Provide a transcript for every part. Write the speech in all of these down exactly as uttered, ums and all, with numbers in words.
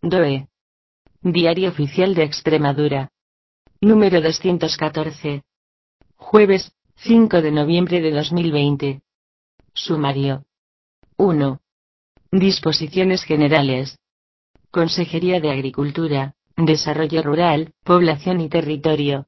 D O E. Diario Oficial de Extremadura. Número doscientos catorce. Jueves, cinco de noviembre de dos mil veinte. Sumario. uno. Disposiciones generales. Consejería de Agricultura, Desarrollo Rural, Población y Territorio.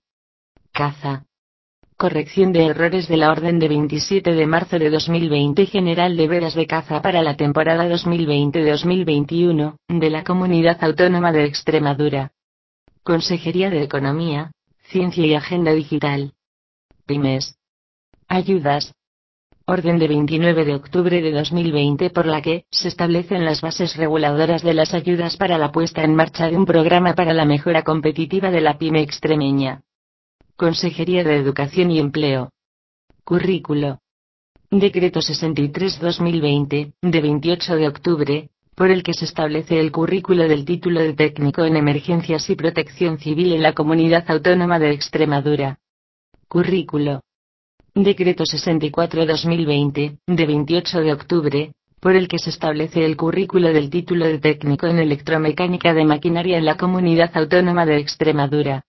Caza. Corrección de errores de la Orden de veintisiete de marzo de dos mil veinte General de Vedas de Caza para la temporada dos mil veinte dos mil veintiuno, de la Comunidad Autónoma de Extremadura. Consejería de Economía, Ciencia y Agenda Digital. Pymes. Ayudas. Orden de veintinueve de octubre de dos mil veinte por la que se establecen las bases reguladoras de las ayudas para la puesta en marcha de un programa para la mejora competitiva de la pyme extremeña. Consejería de Educación y Empleo. Currículo. Decreto sesenta y tres barra dos mil veinte, de veintiocho de octubre, por el que se establece el currículo del título de técnico en emergencias y protección civil en la Comunidad Autónoma de Extremadura. Currículo. Decreto sesenta y cuatro barra dos mil veinte, de veintiocho de octubre, por el que se establece el currículo del título de técnico en electromecánica de maquinaria en la Comunidad Autónoma de Extremadura.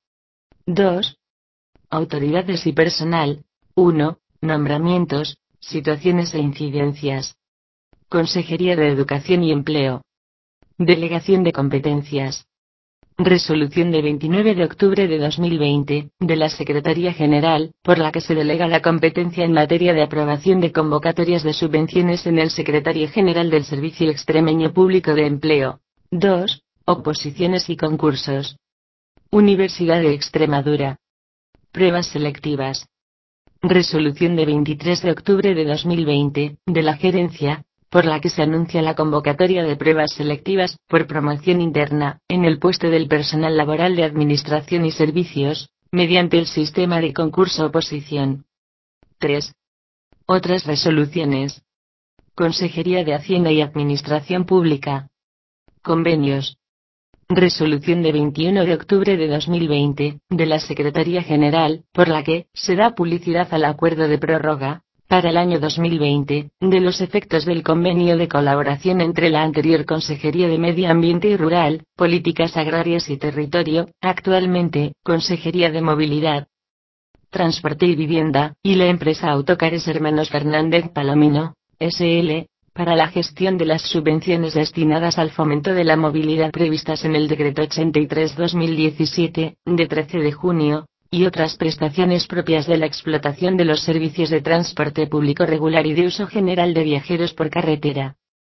dos. Autoridades y personal. uno. Nombramientos, situaciones e incidencias. Consejería de Educación y Empleo. Delegación de competencias. Resolución de veintinueve de octubre de dos mil veinte, de la Secretaría General, por la que se delega la competencia en materia de aprobación de convocatorias de subvenciones en el Secretario General del Servicio Extremeño Público de Empleo. dos. Oposiciones y concursos. Universidad de Extremadura. Pruebas selectivas. Resolución de veintitrés de octubre de dos mil veinte, de la Gerencia, por la que se anuncia la convocatoria de pruebas selectivas, por promoción interna, en el puesto del personal laboral de Administración y Servicios, mediante el sistema de concurso-oposición. tres. Otras resoluciones. Consejería de Hacienda y Administración Pública. Convenios. Resolución de veintiuno de octubre de dos mil veinte, de la Secretaría General, por la que se da publicidad al acuerdo de prórroga, para el año dos mil veinte, de los efectos del convenio de colaboración entre la anterior Consejería de Medio Ambiente y Rural, Políticas Agrarias y Territorio, actualmente, Consejería de Movilidad, Transporte y Vivienda, y la empresa Autocares Hermanos Fernández Palomino, S L, para la gestión de las subvenciones destinadas al fomento de la movilidad previstas en el Decreto ochenta y tres barra dos mil diecisiete, de trece de junio, y otras prestaciones propias de la explotación de los servicios de transporte público regular y de uso general de viajeros por carretera.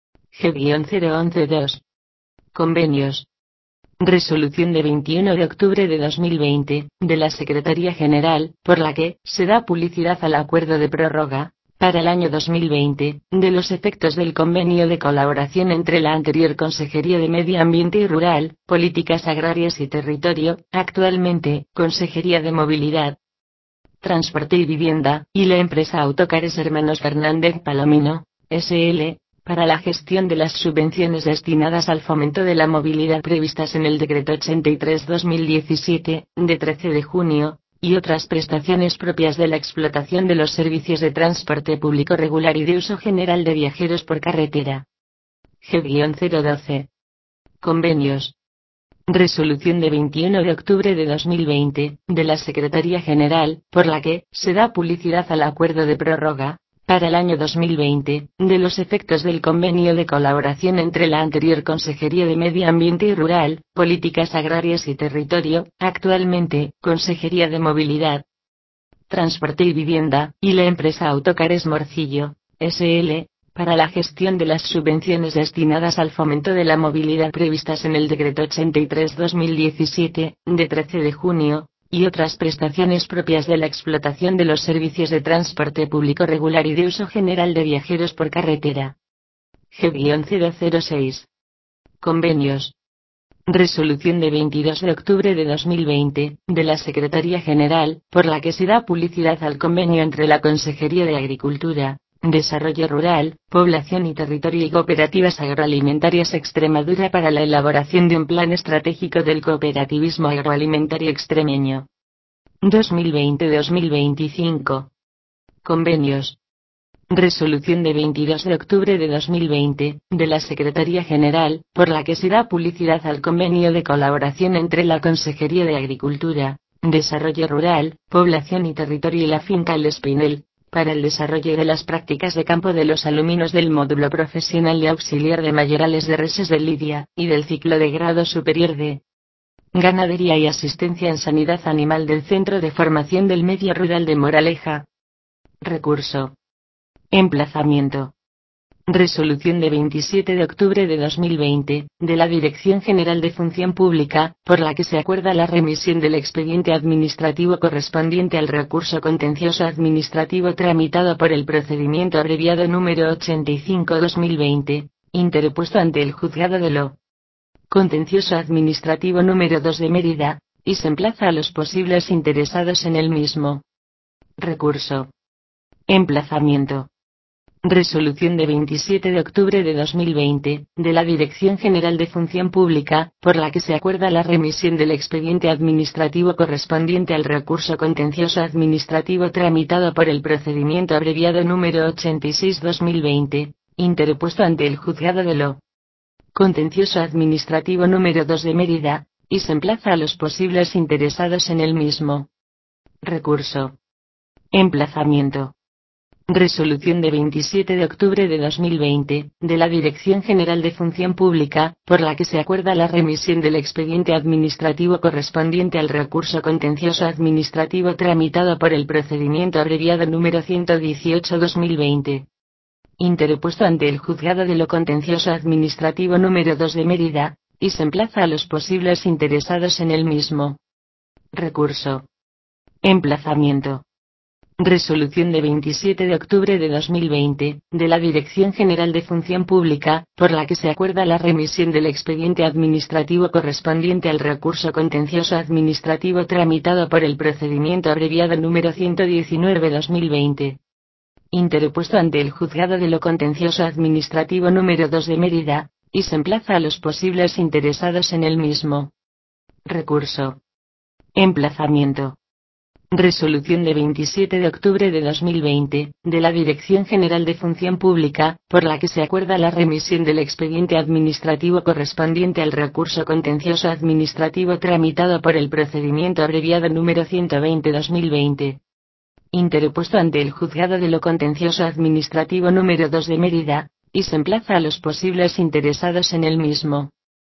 G cero once dos. Convenios. Resolución de veintiuno de octubre de dos mil veinte, de la Secretaría General, por la que se da publicidad al acuerdo de prórroga, para el año dos mil veinte, de los efectos del convenio de colaboración entre la anterior Consejería de Medio Ambiente y Rural, Políticas Agrarias y Territorio, actualmente, Consejería de Movilidad, Transporte y Vivienda, y la empresa Autocares Hermanos Fernández Palomino, S L, para la gestión de las subvenciones destinadas al fomento de la movilidad previstas en el Decreto ochenta y tres barra dos mil diecisiete, de trece de junio, y otras prestaciones propias de la explotación de los servicios de transporte público regular y de uso general de viajeros por carretera. G cero doce. Convenios. Resolución de veintiuno de octubre de dos mil veinte, de la Secretaría General, por la que se da publicidad al acuerdo de prórroga, para el año dos mil veinte, de los efectos del convenio de colaboración entre la anterior Consejería de Medio Ambiente y Rural, Políticas Agrarias y Territorio, actualmente, Consejería de Movilidad, Transporte y Vivienda, y la empresa Autocares Morcillo, S L, para la gestión de las subvenciones destinadas al fomento de la movilidad previstas en el Decreto ochenta y tres barra dos mil diecisiete, de trece de junio, y otras prestaciones propias de la explotación de los servicios de transporte público regular y de uso general de viajeros por carretera. G cero cero seis. Convenios. Resolución de veintidós de octubre de dos mil veinte, de la Secretaría General, por la que se da publicidad al convenio entre la Consejería de Agricultura, Desarrollo Rural, Población y Territorio y Cooperativas Agroalimentarias Extremadura para la elaboración de un plan estratégico del cooperativismo agroalimentario extremeño. dos mil veinte a dos mil veinticinco. Convenios. Resolución de veintidós de octubre de dos mil veinte, de la Secretaría General, por la que se da publicidad al convenio de colaboración entre la Consejería de Agricultura, Desarrollo Rural, Población y Territorio y la Finca El Espinel, para el desarrollo de las prácticas de campo de los alumnos del módulo profesional de auxiliar de mayorales de reses de lidia, y del ciclo de grado superior de Ganadería y Asistencia en Sanidad Animal del Centro de Formación del Medio Rural de Moraleja. Recurso. Emplazamiento. Resolución de veintisiete de octubre de dos mil veinte, de la Dirección General de Función Pública, por la que se acuerda la remisión del expediente administrativo correspondiente al recurso contencioso administrativo tramitado por el procedimiento abreviado número ochenta y cinco barra dos mil veinte, interpuesto ante el Juzgado de lo Contencioso Administrativo número dos de Mérida, y se emplaza a los posibles interesados en el mismo. Recurso. Emplazamiento. Resolución de veintisiete de octubre de dos mil veinte, de la Dirección General de Función Pública, por la que se acuerda la remisión del expediente administrativo correspondiente al recurso contencioso administrativo tramitado por el procedimiento abreviado número ochenta y seis barra dos mil veinte, interpuesto ante el Juzgado de lo Contencioso Administrativo número dos de Mérida, y se emplaza a los posibles interesados en el mismo. Recurso. Emplazamiento. Resolución de veintisiete de octubre de dos mil veinte, de la Dirección General de Función Pública, por la que se acuerda la remisión del expediente administrativo correspondiente al recurso contencioso administrativo tramitado por el procedimiento abreviado número ciento dieciocho barra dos mil veinte. Interpuesto ante el Juzgado de lo Contencioso Administrativo número dos de Mérida, y se emplaza a los posibles interesados en el mismo. Recurso. Emplazamiento. Resolución de veintisiete de octubre de dos mil veinte, de la Dirección General de Función Pública, por la que se acuerda la remisión del expediente administrativo correspondiente al recurso contencioso administrativo tramitado por el procedimiento abreviado número ciento diecinueve barra dos mil veinte. Interpuesto ante el Juzgado de lo Contencioso Administrativo número dos de Mérida, y se emplaza a los posibles interesados en el mismo. Recurso. Emplazamiento. Resolución de veintisiete de octubre de dos mil veinte, de la Dirección General de Función Pública, por la que se acuerda la remisión del expediente administrativo correspondiente al recurso contencioso administrativo tramitado por el procedimiento abreviado número ciento veinte barra dos mil veinte. Interpuesto ante el Juzgado de lo Contencioso Administrativo número dos de Mérida, y se emplaza a los posibles interesados en el mismo.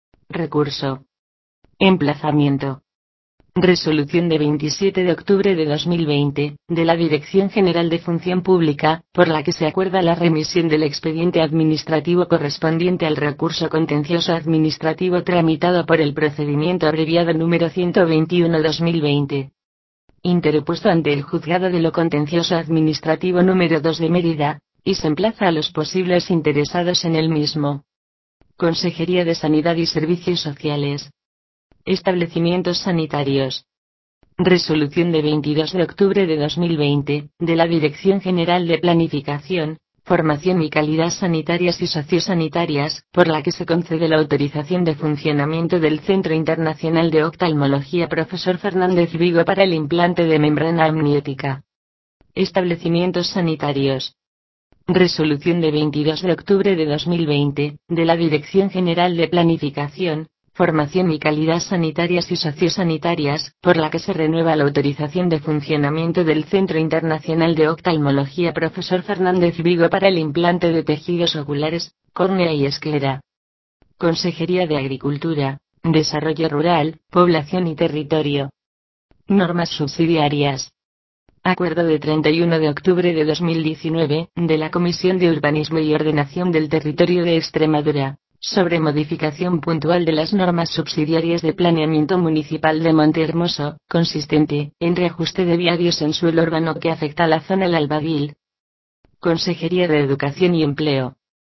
Recurso. Emplazamiento. Resolución de veintisiete de octubre de dos mil veinte, de la Dirección General de Función Pública, por la que se acuerda la remisión del expediente administrativo correspondiente al recurso contencioso administrativo tramitado por el procedimiento abreviado número ciento veintiuno barra dos mil veinte. Interpuesto ante el Juzgado de lo Contencioso Administrativo número dos de Mérida, y se emplaza a los posibles interesados en el mismo. Consejería de Sanidad y Servicios Sociales. Establecimientos sanitarios. Resolución de veintidós de octubre de dos mil veinte, de la Dirección General de Planificación, Formación y Calidad Sanitarias y Sociosanitarias, por la que se concede la autorización de funcionamiento del Centro Internacional de Oftalmología Profesor Fernández Vigo para el implante de membrana amniótica. Establecimientos sanitarios. Resolución de veintidós de octubre de dos mil veinte, de la Dirección General de Planificación, Formación y Calidad Sanitarias y Sociosanitarias, por la que se renueva la autorización de funcionamiento del Centro Internacional de Oftalmología Profesor Fernández Vigo para el implante de tejidos oculares, córnea y esclera. Consejería de Agricultura, Desarrollo Rural, Población y Territorio. Normas subsidiarias. Acuerdo de treinta y uno de octubre de dos mil diecinueve, de la Comisión de Urbanismo y Ordenación del Territorio de Extremadura, sobre modificación puntual de las normas subsidiarias de planeamiento municipal de Montehermoso, consistente en reajuste de viarios en suelo urbano que afecta a la zona El Albadil. Consejería de Educación y Empleo.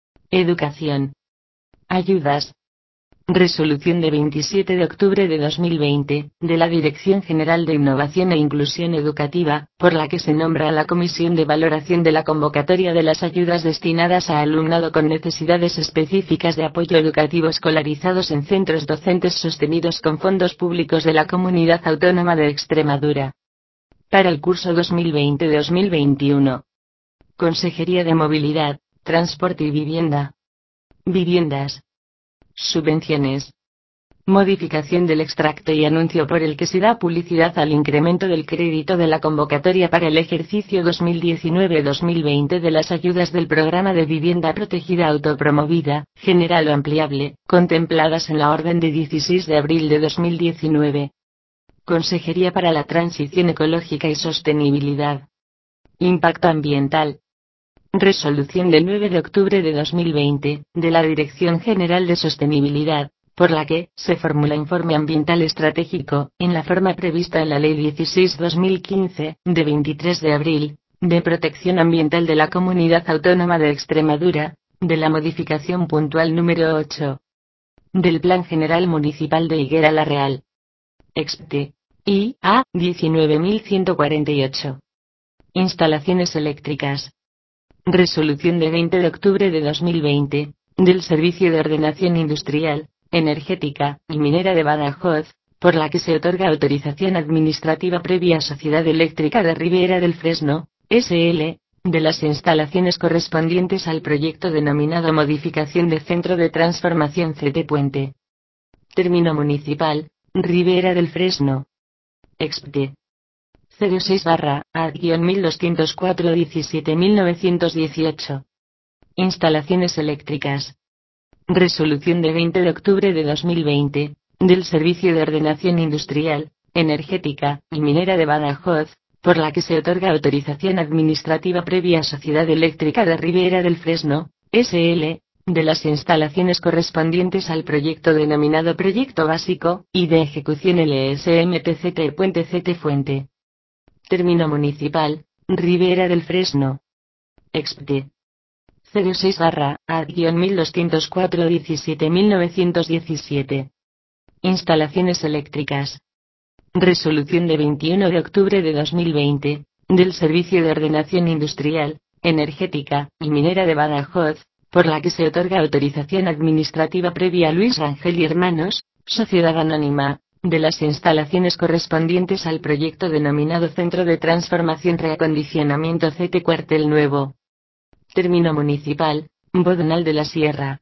Educación. Ayudas. Resolución de veintisiete de octubre de dos mil veinte, de la Dirección General de Innovación e Inclusión Educativa, por la que se nombra a la Comisión de Valoración de la convocatoria de las ayudas destinadas a alumnado con necesidades específicas de apoyo educativo escolarizados en centros docentes sostenidos con fondos públicos de la Comunidad Autónoma de Extremadura. Para el curso dos mil veinte dos mil veintiuno. Consejería de Movilidad, Transporte y Vivienda. Viviendas. Subvenciones. Modificación del extracto y anuncio por el que se da publicidad al incremento del crédito de la convocatoria para el ejercicio dos mil diecinueve dos mil veinte de las ayudas del Programa de Vivienda Protegida Autopromovida, general o ampliable, contempladas en la orden de dieciséis de abril de dos mil diecinueve. Consejería para la Transición Ecológica y Sostenibilidad. Impacto Ambiental. Resolución del nueve de octubre de dos mil veinte, de la Dirección General de Sostenibilidad, por la que se formula informe ambiental estratégico, en la forma prevista en la Ley dieciséis barra dos mil quince, de veintitrés de abril, de protección ambiental de la Comunidad Autónoma de Extremadura, de la modificación puntual número ocho. Del Plan General Municipal de Higuera la Real. Expte. I A diecinueve mil ciento cuarenta y ocho. Instalaciones eléctricas. Resolución de veinte de octubre de dos mil veinte, del Servicio de Ordenación Industrial, Energética y Minera de Badajoz, por la que se otorga autorización administrativa previa a Sociedad Eléctrica de Ribera del Fresno, S L, de las instalaciones correspondientes al proyecto denominado Modificación de Centro de Transformación C T Puente. Término municipal, Ribera del Fresno. Expte. cero seis barra A mil doscientos cuatro diecisiete mil novecientos dieciocho. Instalaciones eléctricas. Resolución de veinte de octubre de dos mil veinte, del Servicio de Ordenación Industrial, Energética y Minera de Badajoz, por la que se otorga autorización administrativa previa a Sociedad Eléctrica de Ribera del Fresno, S L, de las instalaciones correspondientes al proyecto denominado Proyecto Básico, y de ejecución L S M T C T Puente C T Fuente. Término municipal, Ribera del Fresno. Expte. cero seis barra A mil doscientos cuatro diecisiete mil novecientos diecisiete. Instalaciones eléctricas. Resolución de veintiuno de octubre de dos mil veinte, del Servicio de Ordenación Industrial, Energética y Minera de Badajoz, por la que se otorga autorización administrativa previa a Luis Rangel y Hermanos, Sociedad Anónima, de las instalaciones correspondientes al proyecto denominado Centro de Transformación Reacondicionamiento C T Cuartel Nuevo. Término municipal, Bodonal de la Sierra.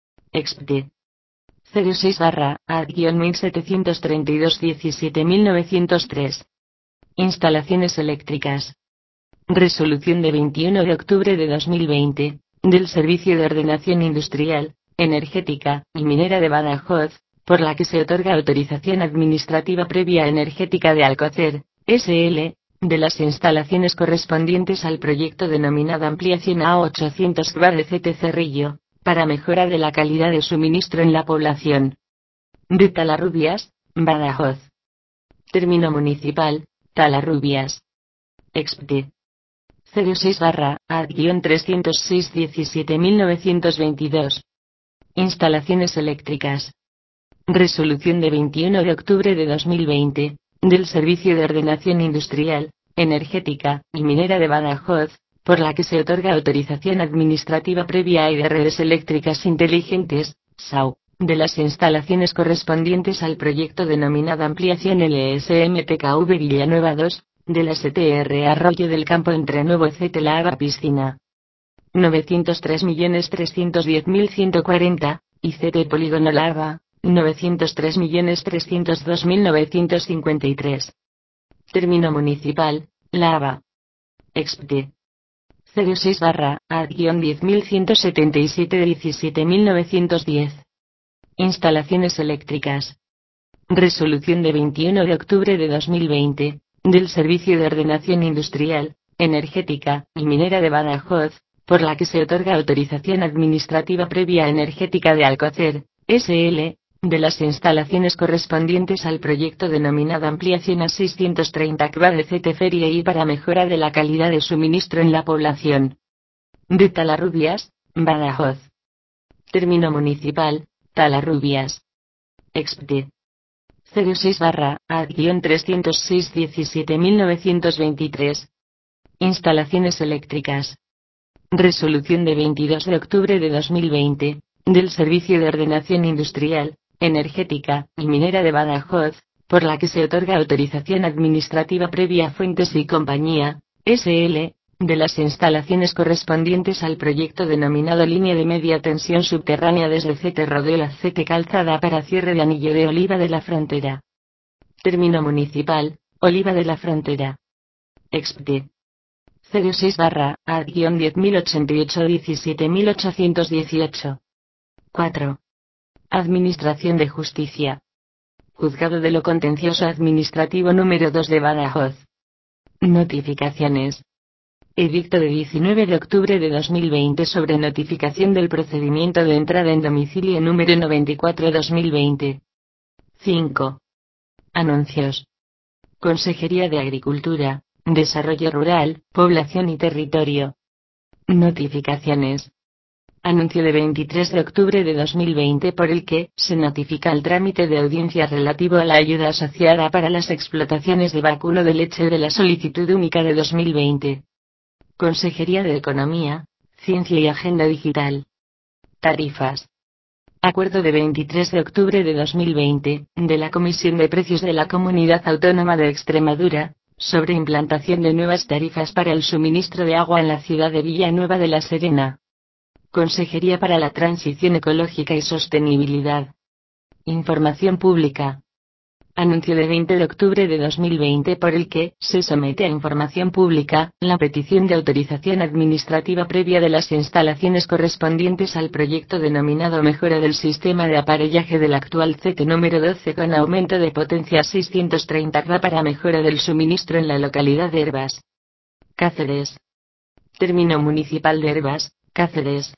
Expte. cero seis barra A mil setecientos treinta y dos diecisiete mil novecientos tres. Instalaciones eléctricas. Resolución de veintiuno de octubre de dos mil veinte, del Servicio de Ordenación Industrial, Energética y Minera de Badajoz, por la que se otorga autorización administrativa previa a Energética de Alcocer, S L, de las instalaciones correspondientes al proyecto denominado Ampliación A ochocientos kV de C T Cerrillo, para mejora de la calidad de suministro en la población de Talarrubias, Badajoz. Término municipal, Talarrubias. Expte. cero seis barra A trescientos seis diecisiete mil novecientos veintidós. Instalaciones eléctricas. Resolución de veintiuno de octubre de dos mil veinte, del Servicio de Ordenación Industrial, Energética y Minera de Badajoz, por la que se otorga autorización administrativa previa a de redes eléctricas inteligentes, S A U, de las instalaciones correspondientes al proyecto denominado Ampliación L S M T K V Villanueva dos, de la S T R Arroyo del Campo entre Nuevo C T La Haba Piscina. novecientos tres millones trescientos diez mil ciento cuarenta, y C T Polígono La Haba, novecientos tres millones trescientos dos mil novecientos cincuenta y tres. Término municipal, La Haba. Expte. cero seis barra A diez mil ciento setenta y siete diecisiete mil novecientos diez. Instalaciones eléctricas. Resolución de veintiuno de octubre de dos mil veinte, del Servicio de Ordenación Industrial, Energética y Minera de Badajoz, por la que se otorga autorización administrativa previa a Energética de Alcocer, S L, de las instalaciones correspondientes al proyecto denominado Ampliación a seiscientos treinta kV de C T Feria y para mejora de la calidad de suministro en la población de Talarrubias, Badajoz. Término municipal, Talarrubias. Expte. cero seis barra A trescientos seis diecisiete mil novecientos veintitrés. Instalaciones eléctricas. Resolución de veintidós de octubre de dos mil veinte, del Servicio de Ordenación Industrial, Energética y Minera de Badajoz, por la que se otorga autorización administrativa previa a Fuentes y Compañía, S L, de las instalaciones correspondientes al proyecto denominado Línea de Media Tensión Subterránea desde C T Rodeo a C T Calzada para cierre de anillo de Oliva de la Frontera. Término municipal, Oliva de la Frontera. Expte. cero seis barra A diez mil ochenta y ocho diecisiete mil ochocientos dieciocho. cuatro. Administración de Justicia. Juzgado de lo Contencioso Administrativo número dos de Badajoz. Notificaciones. Edicto de diecinueve de octubre de dos mil veinte sobre notificación del procedimiento de entrada en domicilio número noventa y cuatro de dos mil veinte. cinco. Anuncios. Consejería de Agricultura, Desarrollo Rural, Población y Territorio. Notificaciones. Anuncio de veintitrés de octubre de dos mil veinte por el que se notifica el trámite de audiencia relativo a la ayuda asociada para las explotaciones de vacuno de leche de la solicitud única de dos mil veinte. Consejería de Economía, Ciencia y Agenda Digital. Tarifas. Acuerdo de veintitrés de octubre de dos mil veinte, de la Comisión de Precios de la Comunidad Autónoma de Extremadura, sobre implantación de nuevas tarifas para el suministro de agua en la ciudad de Villanueva de la Serena. Consejería para la Transición Ecológica y Sostenibilidad. Información pública. Anuncio de veinte de octubre de dos mil veinte por el que se somete a información pública la petición de autorización administrativa previa de las instalaciones correspondientes al proyecto denominado Mejora del Sistema de Aparellaje del actual C T número doce con aumento de potencia a seiscientos treinta kilovatios para mejora del suministro en la localidad de Hervas. Cáceres. Término municipal de Hervas, Cáceres.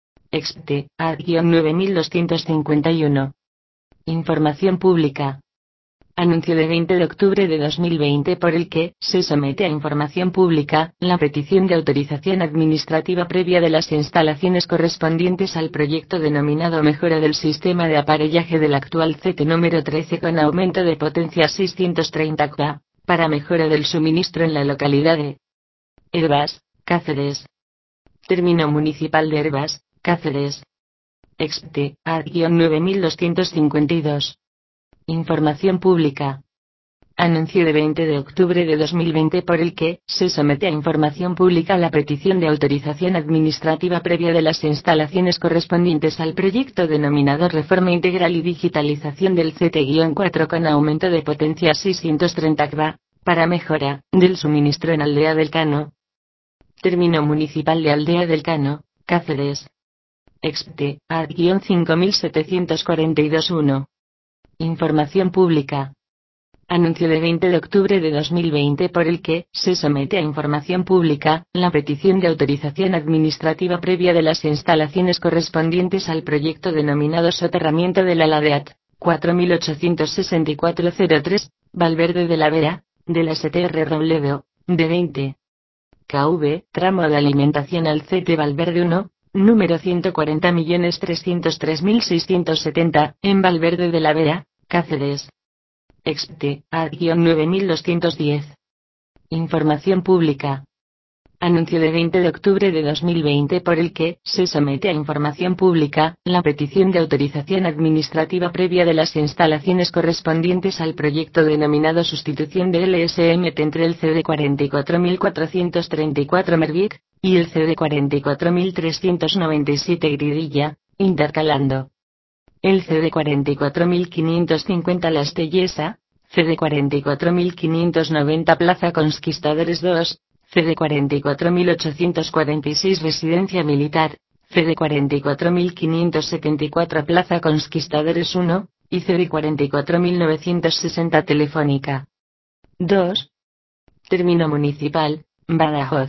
Expte, A nueve mil doscientos cincuenta y uno. Información pública. Anuncio de veinte de octubre de dos mil veinte por el que se somete a información pública la petición de autorización administrativa previa de las instalaciones correspondientes al proyecto denominado Mejora del Sistema de Aparellaje del actual C T número trece con aumento de potencia a seiscientos treinta kilovatios, para mejora del suministro en la localidad de Hervas, Cáceres. Término municipal de Hervas, Cáceres. Expte, A nueve mil doscientos cincuenta y dos. Información pública. Anuncio de veinte de octubre de dos mil veinte por el que se somete a información pública la petición de autorización administrativa previa de las instalaciones correspondientes al proyecto denominado Reforma Integral y Digitalización del C T cuatro con aumento de potencia a seiscientos treinta kilovatios, para mejora del suministro en Aldea del Cano. Término municipal de Aldea del Cano, Cáceres. Expte, A cinco mil setecientos cuarenta y dos punto uno. Información pública. Anuncio de veinte de octubre de dos mil veinte por el que se somete a información pública la petición de autorización administrativa previa de las instalaciones correspondientes al proyecto denominado Soterramiento de la Ladeat, cuatro mil ochocientos sesenta y cuatro punto cero tres, Valverde de la Vera, de la S T R Robledo, de veinte. K V, tramo de alimentación al C T Valverde uno, número ciento cuarenta millones trescientos tres mil seiscientos setenta, en Valverde de la Vera, Cáceres. Expte, A nueve mil doscientos diez. Información pública. Anuncio de veinte de octubre de dos mil veinte por el que se somete a información pública la petición de autorización administrativa previa de las instalaciones correspondientes al proyecto denominado Sustitución de L S M T entre el C D cuarenta y cuatro mil cuatrocientos treinta y cuatro Mervic y el C D cuarenta y cuatro mil trescientos noventa y siete Gridilla, intercalando el C D cuarenta y cuatro mil quinientos cincuenta La Estellesa, C D cuarenta y cuatro mil quinientos noventa Plaza Conquistadores dos, C D cuarenta y cuatro mil ochocientos cuarenta y seis Residencia Militar, C D cuarenta y cuatro mil quinientos setenta y cuatro Plaza Conquistadores uno, y C D cuarenta y cuatro mil novecientos sesenta Telefónica. dos. Término municipal, Badajoz.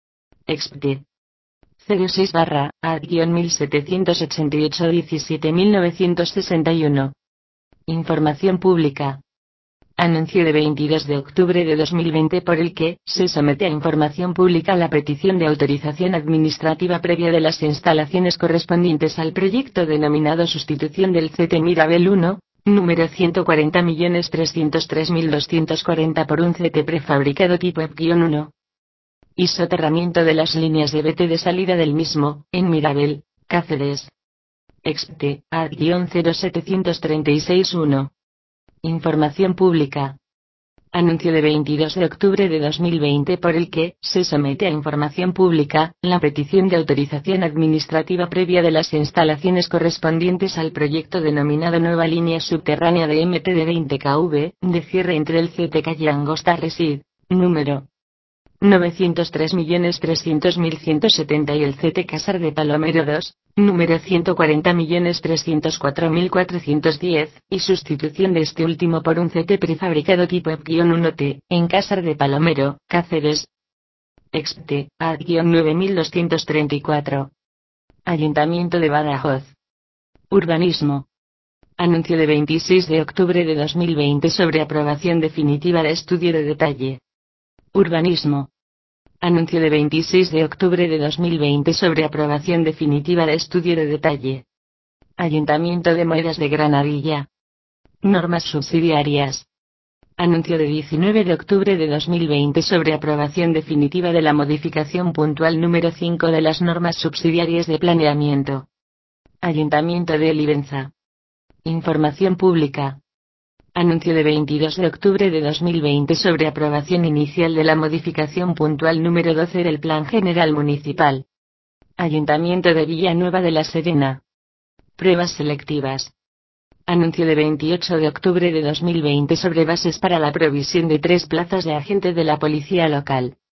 Expte. cero seis barra A mil setecientos ochenta y ocho diecisiete mil novecientos sesenta y uno. Información pública. Anuncio de veintidós de octubre de dos mil veinte por el que se somete a información pública la petición de autorización administrativa previa de las instalaciones correspondientes al proyecto denominado Sustitución del C T Mirabel uno, número ciento cuarenta millones trescientos tres mil doscientos cuarenta por un C T prefabricado tipo E P uno. Y soterramiento de las líneas de B T de salida del mismo, en Mirabel, Cáceres. Expte, A cero setecientos treinta y seis punto uno. Información pública. Anuncio de veintidós de octubre de dos mil veinte por el que se somete a información pública la petición de autorización administrativa previa de las instalaciones correspondientes al proyecto denominado Nueva Línea Subterránea de M T de veinte kilovoltios, de cierre entre el C T Calle Angosta Resid, número novecientos tres millones trescientos mil ciento setenta y el C T Casar de Palomero dos, número ciento cuarenta millones trescientos cuatro mil cuatrocientos diez, y sustitución de este último por un C T prefabricado tipo E P uno T, en Casar de Palomero, Cáceres. Expte, A D nueve mil doscientos treinta y cuatro. Ayuntamiento de Badajoz. Urbanismo. Anuncio de veintiséis de octubre de dos mil veinte sobre aprobación definitiva de estudio de detalle. Urbanismo. Anuncio de veintiséis de octubre de dos mil veinte sobre aprobación definitiva de estudio de detalle. Ayuntamiento de Moedas de Granadilla. Normas subsidiarias. Anuncio de diecinueve de octubre de dos mil veinte sobre aprobación definitiva de la modificación puntual número cinco de las normas subsidiarias de planeamiento. Ayuntamiento de Olivenza. Información pública. Anuncio de veintidós de octubre de dos mil veinte sobre aprobación inicial de la modificación puntual número doce del Plan General Municipal. Ayuntamiento de Villanueva de la Serena. Pruebas selectivas. Anuncio de veintiocho de octubre de dos mil veinte sobre bases para la provisión de tres plazas de agente de la policía local.